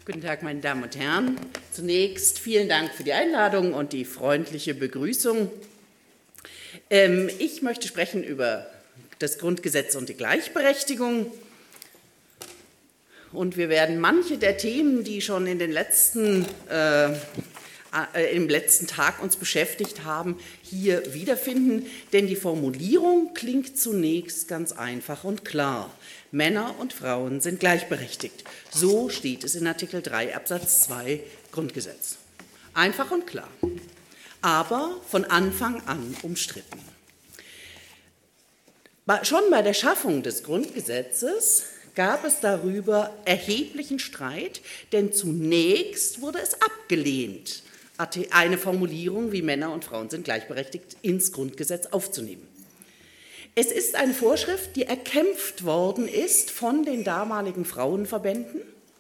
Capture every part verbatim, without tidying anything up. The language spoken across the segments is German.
Guten Tag, meine Damen und Herren. Zunächst vielen Dank für die Einladung und die freundliche Begrüßung. Ähm, ich möchte sprechen über das Grundgesetz und die Gleichberechtigung. Und wir werden manche der Themen, die schon in den letzten, äh, äh, im letzten Tag uns beschäftigt haben, hier wiederfinden. Denn die Formulierung klingt zunächst ganz einfach und klar. Männer und Frauen sind gleichberechtigt. So steht es in Artikel drei Absatz zwei Grundgesetz. Einfach und klar, aber von Anfang an umstritten. Schon bei der Schaffung des Grundgesetzes gab es darüber erheblichen Streit, denn zunächst wurde es abgelehnt, eine Formulierung wie Männer und Frauen sind gleichberechtigt ins Grundgesetz aufzunehmen. Es ist eine Vorschrift, die erkämpft worden ist von den damaligen Frauenverbänden,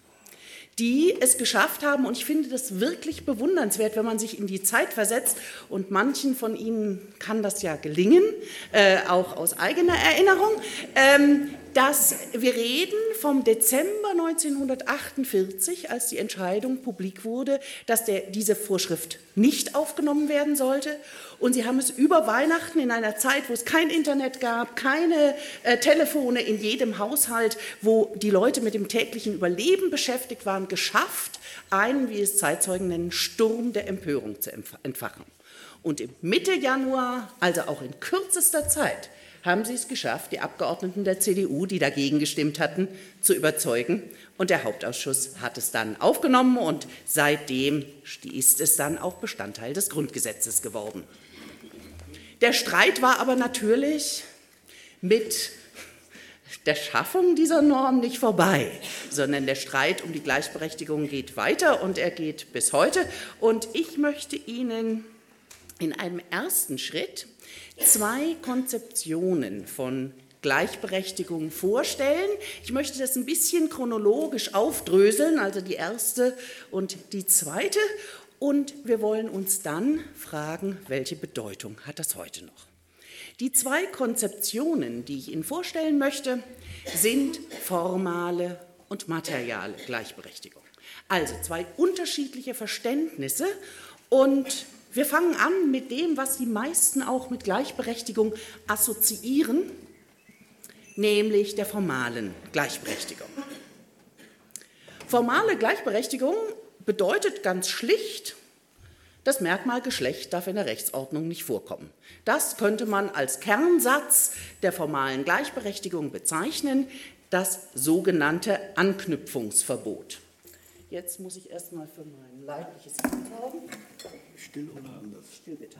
die es geschafft haben, und ich finde das wirklich bewundernswert, wenn man sich in die Zeit versetzt, und manchen von Ihnen kann das ja gelingen, äh, auch aus eigener Erinnerung, ähm, dass wir reden vom Dezember neunzehnhundertachtundvierzig, als die Entscheidung publik wurde, dass der, diese Vorschrift nicht aufgenommen werden sollte. Und sie haben es über Weihnachten in einer Zeit, wo es kein Internet gab, keine äh, Telefone in jedem Haushalt, wo die Leute mit dem täglichen Überleben beschäftigt waren, geschafft, einen, wie es Zeitzeugen nennen, Sturm der Empörung zu entfachen. Und im Mitte Januar, also auch in kürzester Zeit, haben sie es geschafft, die Abgeordneten der C D U, die dagegen gestimmt hatten, zu überzeugen. Und der Hauptausschuss hat es dann aufgenommen und seitdem ist es dann auch Bestandteil des Grundgesetzes geworden. Der Streit war aber natürlich mit der Schaffung dieser Norm nicht vorbei, sondern der Streit um die Gleichberechtigung geht weiter und er geht bis heute. Und ich möchte Ihnen in einem ersten Schritt zwei Konzeptionen von Gleichberechtigung vorstellen. Ich möchte das ein bisschen chronologisch aufdröseln, also die erste und die zweite. Und wir wollen uns dann fragen, welche Bedeutung hat das heute noch? Die zwei Konzeptionen, die ich Ihnen vorstellen möchte, sind formale und materiale Gleichberechtigung. Also zwei unterschiedliche Verständnisse, und wir fangen an mit dem, was die meisten auch mit Gleichberechtigung assoziieren, nämlich der formalen Gleichberechtigung. Formale Gleichberechtigung bedeutet ganz schlicht, das Merkmal Geschlecht darf in der Rechtsordnung nicht vorkommen. Das könnte man als Kernsatz der formalen Gleichberechtigung bezeichnen, das sogenannte Anknüpfungsverbot. Jetzt muss ich erst mal für mein leibliches Kind sorgen. Still oder anders? Still bitte.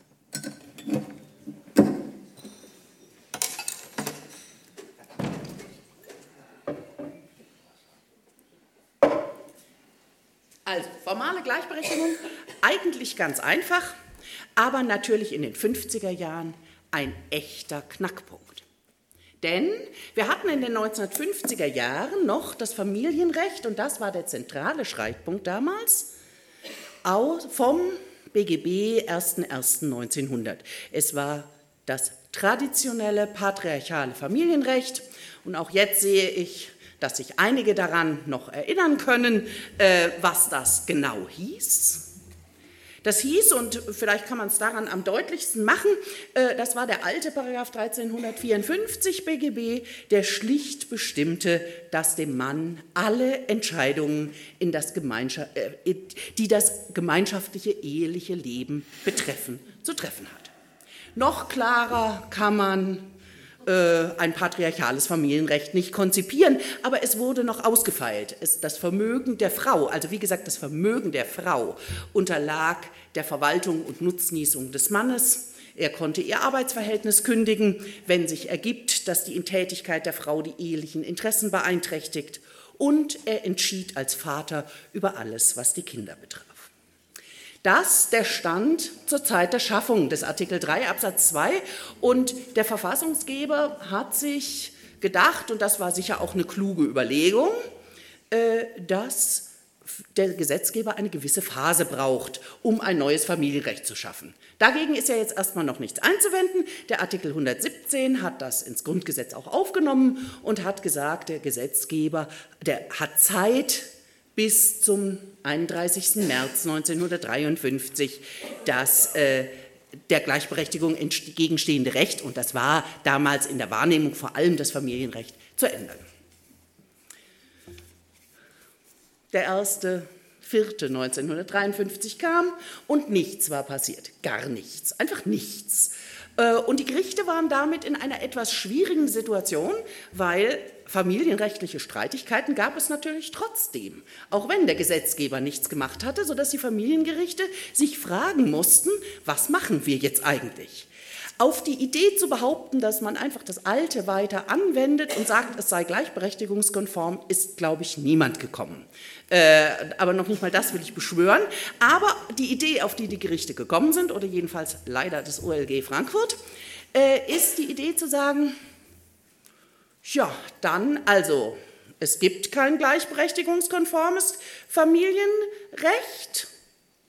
Also, formale Gleichberechtigung, eigentlich ganz einfach, aber natürlich in den fünfziger Jahren ein echter Knackpunkt. Denn wir hatten in den neunzehnhundertfünfziger Jahren noch das Familienrecht, und das war der zentrale Streitpunkt damals, vom B G B erster erster neunzehnhundert. Es war das traditionelle patriarchale Familienrecht, und auch jetzt sehe ich, dass sich einige daran noch erinnern können, äh, was das genau hieß. Das hieß, und vielleicht kann man es daran am deutlichsten machen, äh, das war der alte Paragraph dreizehnhundertvierundfünfzig B G B, der schlicht bestimmte, dass dem Mann alle Entscheidungen, in das Gemeinschaft, äh, die das gemeinschaftliche eheliche Leben betreffen, zu treffen hat. Noch klarer kann man ein patriarchales Familienrecht nicht konzipieren, aber es wurde noch ausgefeilt. Es, das Vermögen der Frau, also wie gesagt, das Vermögen der Frau unterlag der Verwaltung und Nutznießung des Mannes. Er konnte ihr Arbeitsverhältnis kündigen, wenn sich ergibt, dass die Intätigkeit der Frau die ehelichen Interessen beeinträchtigt, und er entschied als Vater über alles, was die Kinder betraf. Das der Stand zur Zeit der Schaffung des Artikel drei Absatz zwei, und der Verfassungsgeber hat sich gedacht, und das war sicher auch eine kluge Überlegung, dass der Gesetzgeber eine gewisse Phase braucht, um ein neues Familienrecht zu schaffen. Dagegen ist ja jetzt erstmal noch nichts einzuwenden. Der Artikel hundertsiebzehn hat das ins Grundgesetz auch aufgenommen und hat gesagt, der Gesetzgeber, der hat Zeit, bis zum einunddreißigsten März neunzehnhundertdreiundfünfzig das äh, der Gleichberechtigung entgegenstehende Recht, und das war damals in der Wahrnehmung vor allem das Familienrecht, zu ändern. Der erste Vierte neunzehnhundertdreiundfünfzig kam und nichts war passiert, gar nichts, einfach nichts. Und die Gerichte waren damit in einer etwas schwierigen Situation, weil familienrechtliche Streitigkeiten gab es natürlich trotzdem, auch wenn der Gesetzgeber nichts gemacht hatte, sodass die Familiengerichte sich fragen mussten, was machen wir jetzt eigentlich? Auf die Idee zu behaupten, dass man einfach das Alte weiter anwendet und sagt, es sei gleichberechtigungskonform, ist, glaube ich, niemand gekommen. Äh, aber noch nicht mal das will ich beschwören. Aber die Idee, auf die die Gerichte gekommen sind, oder jedenfalls leider das O L G Frankfurt, äh, ist die Idee zu sagen, ja, dann also, es gibt kein gleichberechtigungskonformes Familienrecht,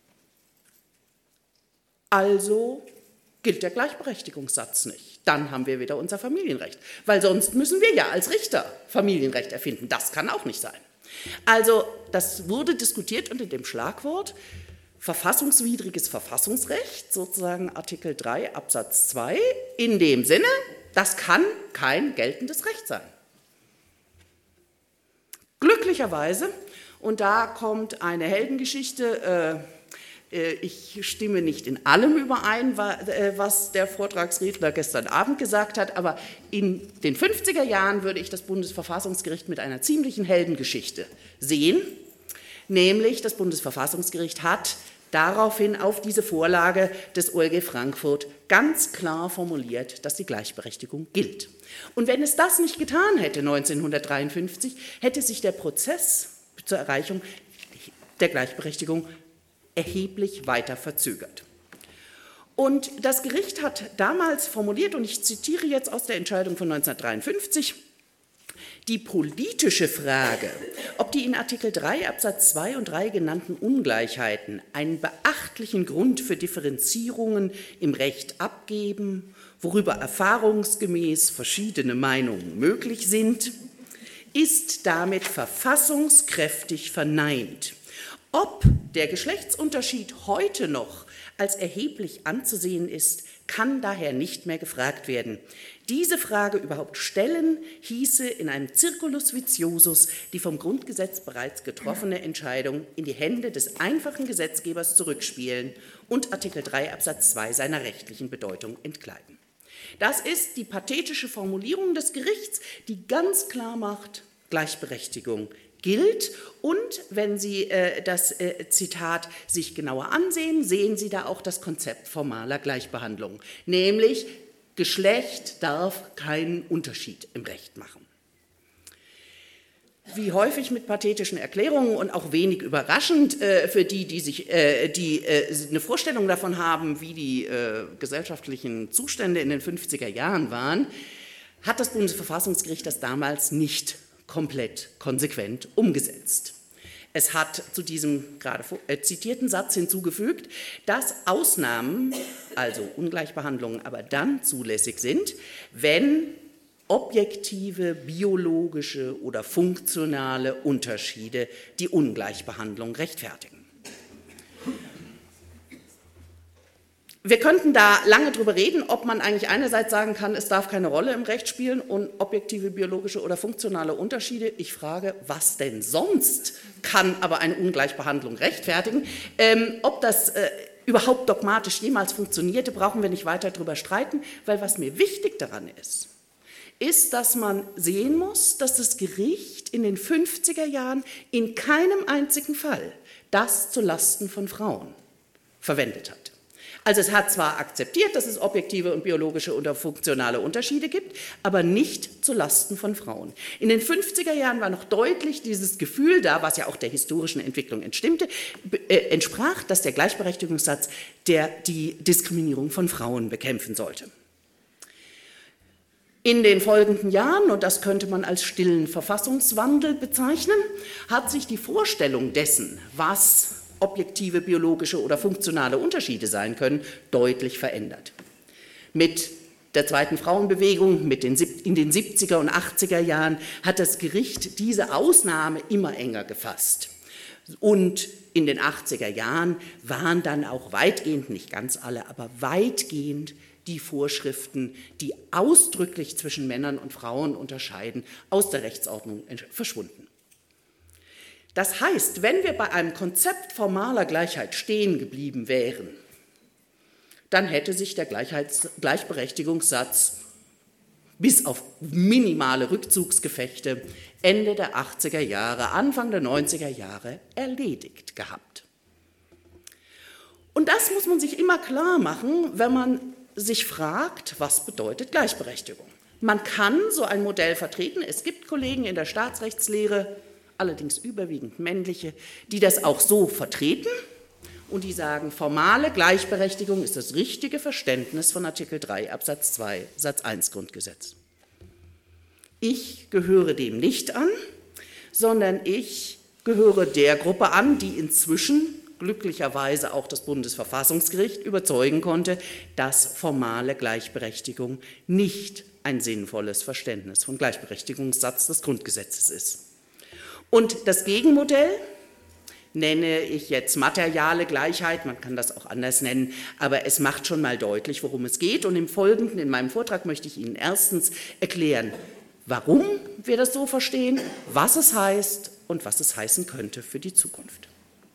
also gilt der Gleichberechtigungssatz nicht. Dann haben wir wieder unser Familienrecht, weil sonst müssen wir ja als Richter Familienrecht erfinden. Das kann auch nicht sein. Also das wurde diskutiert unter dem Schlagwort verfassungswidriges Verfassungsrecht, sozusagen Artikel drei Absatz zwei, in dem Sinne, das kann kein geltendes Recht sein. Glücklicherweise, und da kommt eine Heldengeschichte, äh, ich stimme nicht in allem überein, was der Vortragsredner gestern Abend gesagt hat, aber in den fünfziger Jahren würde ich das Bundesverfassungsgericht mit einer ziemlichen Heldengeschichte sehen, nämlich das Bundesverfassungsgericht hat daraufhin auf diese Vorlage des O L G Frankfurt ganz klar formuliert, dass die Gleichberechtigung gilt. Und wenn es das nicht getan hätte, neunzehnhundertdreiundfünfzig, hätte sich der Prozess zur Erreichung der Gleichberechtigung erheblich weiter verzögert. Und das Gericht hat damals formuliert, und ich zitiere jetzt aus der Entscheidung von neunzehnhundertdreiundfünfzig, die politische Frage, ob die in Artikel drei Absatz zwei und drei genannten Ungleichheiten einen beachtlichen Grund für Differenzierungen im Recht abgeben, worüber erfahrungsgemäß verschiedene Meinungen möglich sind, ist damit verfassungskräftig verneint. Ob der Geschlechtsunterschied heute noch als erheblich anzusehen ist, kann daher nicht mehr gefragt werden. Diese Frage überhaupt stellen, hieße in einem Circulus viciosus die vom Grundgesetz bereits getroffene Entscheidung in die Hände des einfachen Gesetzgebers zurückspielen und Artikel drei Absatz zwei seiner rechtlichen Bedeutung entgleiten. Das ist die pathetische Formulierung des Gerichts, die ganz klar macht, Gleichberechtigung gilt, und wenn Sie äh, das äh, Zitat sich genauer ansehen, sehen Sie da auch das Konzept formaler Gleichbehandlung, nämlich Geschlecht darf keinen Unterschied im Recht machen. Wie häufig mit pathetischen Erklärungen und auch wenig überraschend äh, für die, die, sich, äh, die äh, eine Vorstellung davon haben, wie die äh, gesellschaftlichen Zustände in den fünfziger Jahren waren, hat das Bundesverfassungsgericht das damals nicht komplett konsequent umgesetzt. Es hat zu diesem gerade zitierten Satz hinzugefügt, dass Ausnahmen, also Ungleichbehandlungen, aber dann zulässig sind, wenn objektive, biologische oder funktionale Unterschiede die Ungleichbehandlung rechtfertigen. Wir könnten da lange drüber reden, ob man eigentlich einerseits sagen kann, es darf keine Rolle im Recht spielen und objektive, biologische oder funktionale Unterschiede. Ich frage, was denn sonst kann aber eine Ungleichbehandlung rechtfertigen? Ähm, ob das äh, überhaupt dogmatisch jemals funktionierte, brauchen wir nicht weiter drüber streiten, weil was mir wichtig daran ist, ist, dass man sehen muss, dass das Gericht in den fünfziger Jahren in keinem einzigen Fall das zulasten von Frauen verwendet hat. Also es hat zwar akzeptiert, dass es objektive und biologische oder funktionale Unterschiede gibt, aber nicht zulasten von Frauen. In den fünfziger Jahren war noch deutlich dieses Gefühl da, was ja auch der historischen Entwicklung entstimmte, äh, entsprach, dass der Gleichberechtigungssatz der die Diskriminierung von Frauen bekämpfen sollte. In den folgenden Jahren, und das könnte man als stillen Verfassungswandel bezeichnen, hat sich die Vorstellung dessen, was objektive, biologische oder funktionale Unterschiede sein können, deutlich verändert. Mit der zweiten Frauenbewegung, mit den, in den siebziger und achtziger Jahren hat das Gericht diese Ausnahme immer enger gefasst. Und in den achtziger Jahren waren dann auch weitgehend, nicht ganz alle, aber weitgehend die Vorschriften, die ausdrücklich zwischen Männern und Frauen unterscheiden, aus der Rechtsordnung verschwunden. Das heißt, wenn wir bei einem Konzept formaler Gleichheit stehen geblieben wären, dann hätte sich der Gleichheits- Gleichberechtigungssatz bis auf minimale Rückzugsgefechte Ende der achtziger Jahre, Anfang der neunziger Jahre erledigt gehabt. Und das muss man sich immer klar machen, wenn man sich fragt, was bedeutet Gleichberechtigung? Man kann so ein Modell vertreten. Es gibt Kollegen in der Staatsrechtslehre, allerdings überwiegend männliche, die das auch so vertreten und die sagen, formale Gleichberechtigung ist das richtige Verständnis von Artikel drei Absatz zwei Satz eins Grundgesetz. Ich gehöre dem nicht an, sondern ich gehöre der Gruppe an, die inzwischen glücklicherweise auch das Bundesverfassungsgericht überzeugen konnte, dass formale Gleichberechtigung nicht ein sinnvolles Verständnis von Gleichberechtigungssatz des Grundgesetzes ist. Und das Gegenmodell nenne ich jetzt materiale Gleichheit, man kann das auch anders nennen, aber es macht schon mal deutlich, worum es geht. Und im Folgenden, in meinem Vortrag, möchte ich Ihnen erstens erklären, warum wir das so verstehen, was es heißt und was es heißen könnte für die Zukunft.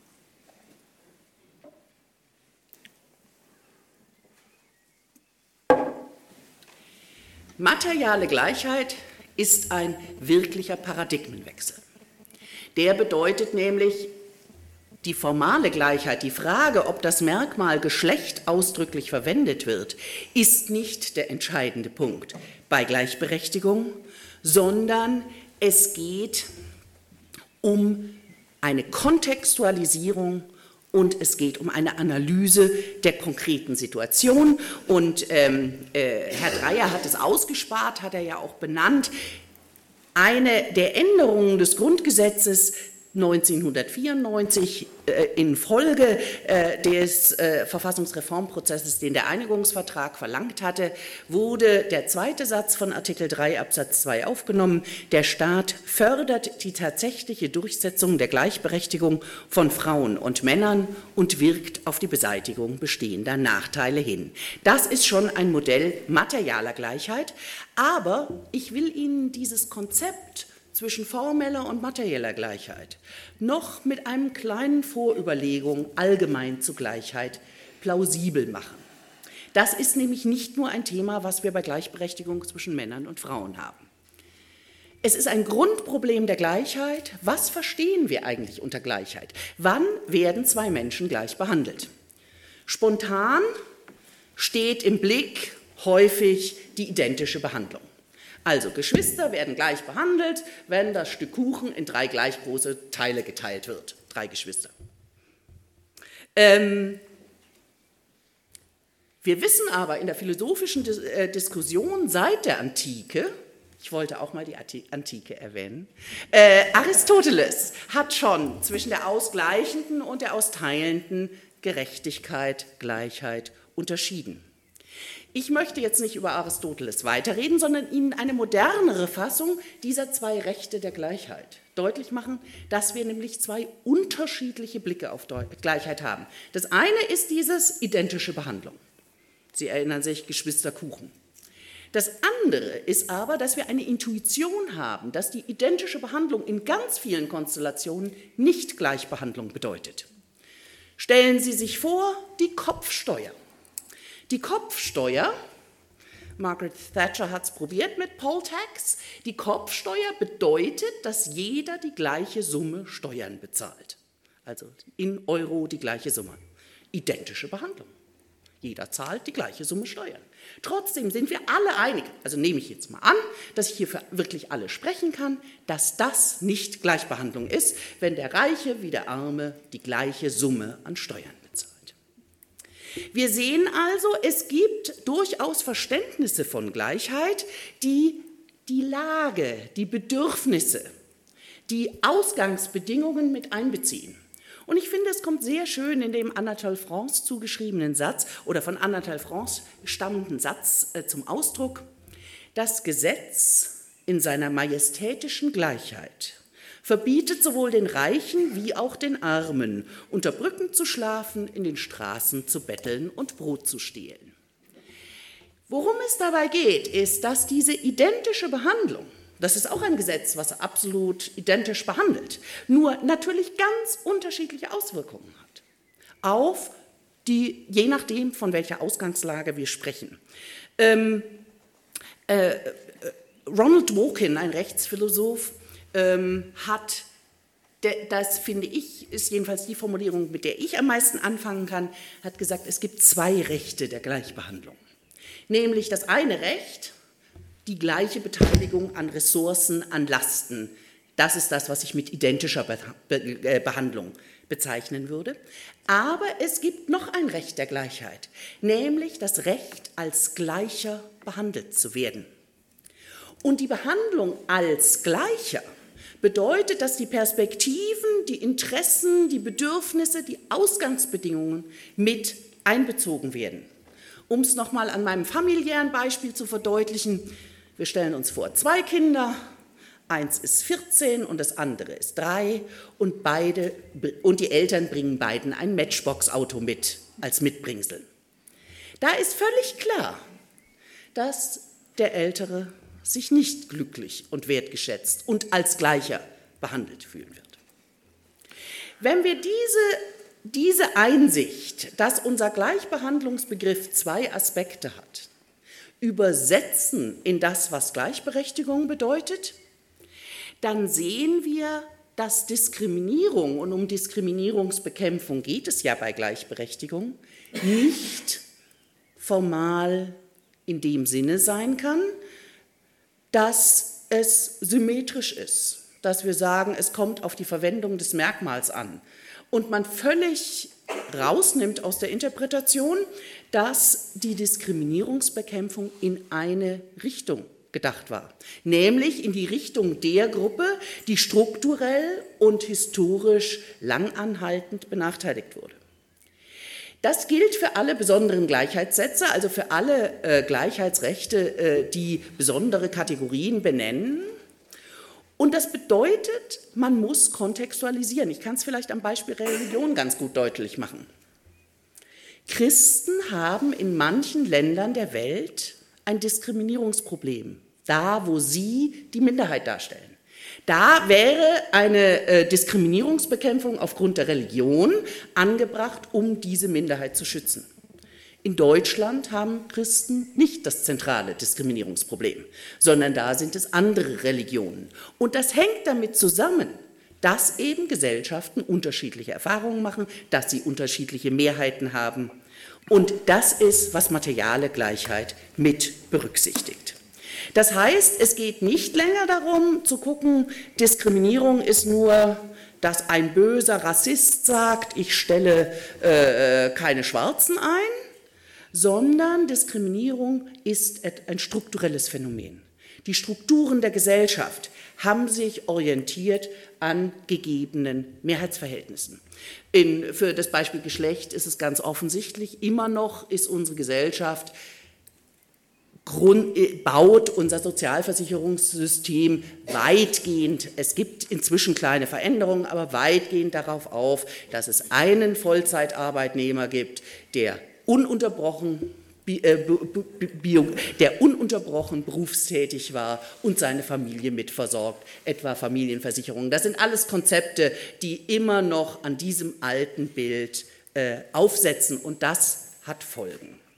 Materiale Gleichheit ist ein wirklicher Paradigmenwechsel. Der bedeutet nämlich, die formale Gleichheit, die Frage, ob das Merkmal Geschlecht ausdrücklich verwendet wird, ist nicht der entscheidende Punkt bei Gleichberechtigung, sondern es geht um eine Kontextualisierung und es geht um eine Analyse der konkreten Situation. Und ähm, äh, Herr Dreyer hat es ausgespart, hat er ja auch benannt. Eine der Änderungen des Grundgesetzes neunzehnhundertvierundneunzig äh, infolge äh, des äh, Verfassungsreformprozesses, den der Einigungsvertrag verlangt hatte, wurde der zweite Satz von Artikel drei Absatz zwei aufgenommen. Der Staat fördert die tatsächliche Durchsetzung der Gleichberechtigung von Frauen und Männern und wirkt auf die Beseitigung bestehender Nachteile hin. Das ist schon ein Modell materialer Gleichheit, aber ich will Ihnen dieses Konzept zwischen formeller und materieller Gleichheit noch mit einem kleinen Vorüberlegung allgemein zu Gleichheit plausibel machen. Das ist nämlich nicht nur ein Thema, was wir bei Gleichberechtigung zwischen Männern und Frauen haben. Es ist ein Grundproblem der Gleichheit. Was verstehen wir eigentlich unter Gleichheit? Wann werden zwei Menschen gleich behandelt? Spontan steht im Blick häufig die identische Behandlung. Also Geschwister werden gleich behandelt, wenn das Stück Kuchen in drei gleich große Teile geteilt wird. Drei Geschwister. Ähm, wir wissen aber in der philosophischen Dis- äh, Diskussion seit der Antike, ich wollte auch mal die Antike erwähnen, äh, Aristoteles hat schon zwischen der ausgleichenden und der austeilenden Gerechtigkeit, Gleichheit unterschieden. Ich möchte jetzt nicht über Aristoteles weiterreden, sondern Ihnen eine modernere Fassung dieser zwei Rechte der Gleichheit deutlich machen, dass wir nämlich zwei unterschiedliche Blicke auf Gleichheit haben. Das eine ist dieses identische Behandlung. Sie erinnern sich, Geschwisterkuchen. Das andere ist aber, dass wir eine Intuition haben, dass die identische Behandlung in ganz vielen Konstellationen nicht Gleichbehandlung bedeutet. Stellen Sie sich vor, die Kopfsteuer. Die Kopfsteuer, Margaret Thatcher hat es probiert mit Poll Tax, die Kopfsteuer bedeutet, dass jeder die gleiche Summe Steuern bezahlt. Also in Euro die gleiche Summe. Identische Behandlung. Jeder zahlt die gleiche Summe Steuern. Trotzdem sind wir alle einig, also nehme ich jetzt mal an, dass ich hier für wirklich alle sprechen kann, dass das nicht Gleichbehandlung ist, wenn der Reiche wie der Arme die gleiche Summe an Steuern bezahlt. Wir sehen also, es gibt durchaus Verständnisse von Gleichheit, die die Lage, die Bedürfnisse, die Ausgangsbedingungen mit einbeziehen. Und ich finde, es kommt sehr schön in dem Anatole France zugeschriebenen Satz oder von Anatole France stammenden Satz äh, zum Ausdruck: Das Gesetz in seiner majestätischen Gleichheit verbietet sowohl den Reichen wie auch den Armen, unter Brücken zu schlafen, in den Straßen zu betteln und Brot zu stehlen. Worum es dabei geht, ist, dass diese identische Behandlung, das ist auch ein Gesetz, was absolut identisch behandelt, nur natürlich ganz unterschiedliche Auswirkungen hat, auf die, je nachdem, von welcher Ausgangslage wir sprechen. Ähm, äh, Ronald Dworkin, ein Rechtsphilosoph, ähm, hat, de, das finde ich, ist jedenfalls die Formulierung, mit der ich am meisten anfangen kann, hat gesagt, es gibt zwei Rechte der Gleichbehandlung. Nämlich das eine Recht, die gleiche Beteiligung an Ressourcen, an Lasten. Das ist das, was ich mit identischer Behandlung bezeichnen würde. Aber es gibt noch ein Recht der Gleichheit, nämlich das Recht, als Gleicher behandelt zu werden. Und die Behandlung als Gleicher bedeutet, dass die Perspektiven, die Interessen, die Bedürfnisse, die Ausgangsbedingungen mit einbezogen werden. Um es nochmal an meinem familiären Beispiel zu verdeutlichen, wir stellen uns vor, zwei Kinder, eins ist vierzehn und das andere ist drei und, beide, und die Eltern bringen beiden ein Matchbox-Auto mit als Mitbringsel. Da ist völlig klar, dass der Ältere sich nicht glücklich und wertgeschätzt und als Gleicher behandelt fühlen wird. Wenn wir diese, diese Einsicht, dass unser Gleichbehandlungsbegriff zwei Aspekte hat, übersetzen in das, was Gleichberechtigung bedeutet, dann sehen wir, dass Diskriminierung, und um Diskriminierungsbekämpfung geht es ja bei Gleichberechtigung, nicht formal in dem Sinne sein kann, dass es symmetrisch ist, dass wir sagen, es kommt auf die Verwendung des Merkmals an und man völlig rausnimmt aus der Interpretation, dass die Diskriminierungsbekämpfung in eine Richtung gedacht war, nämlich in die Richtung der Gruppe, die strukturell und historisch langanhaltend benachteiligt wurde. Das gilt für alle besonderen Gleichheitssätze, also für alle äh, Gleichheitsrechte, äh, die besondere Kategorien benennen. Und das bedeutet, man muss kontextualisieren. Ich kann es vielleicht am Beispiel Religion ganz gut deutlich machen. Christen haben in manchen Ländern der Welt ein Diskriminierungsproblem, da wo sie die Minderheit darstellen. Da wäre eine äh, Diskriminierungsbekämpfung aufgrund der Religion angebracht, um diese Minderheit zu schützen. In Deutschland haben Christen nicht das zentrale Diskriminierungsproblem, sondern da sind es andere Religionen. Und das hängt damit zusammen, dass eben Gesellschaften unterschiedliche Erfahrungen machen, dass sie unterschiedliche Mehrheiten haben. Und das ist, was materiale Gleichheit mit berücksichtigt. Das heißt, es geht nicht länger darum zu gucken, Diskriminierung ist nur, dass ein böser Rassist sagt, ich stelle äh, keine Schwarzen ein, sondern Diskriminierung ist ein strukturelles Phänomen. Die Strukturen der Gesellschaft haben sich orientiert an gegebenen Mehrheitsverhältnissen. In, für das Beispiel Geschlecht ist es ganz offensichtlich, immer noch ist unsere Gesellschaft Grund, baut unser Sozialversicherungssystem weitgehend, es gibt inzwischen kleine Veränderungen, aber weitgehend darauf auf, dass es einen Vollzeitarbeitnehmer gibt, der ununterbrochen, der ununterbrochen berufstätig war und seine Familie mitversorgt, etwa Familienversicherung. Das sind alles Konzepte, die immer noch an diesem alten Bild aufsetzen und das hat Folgen.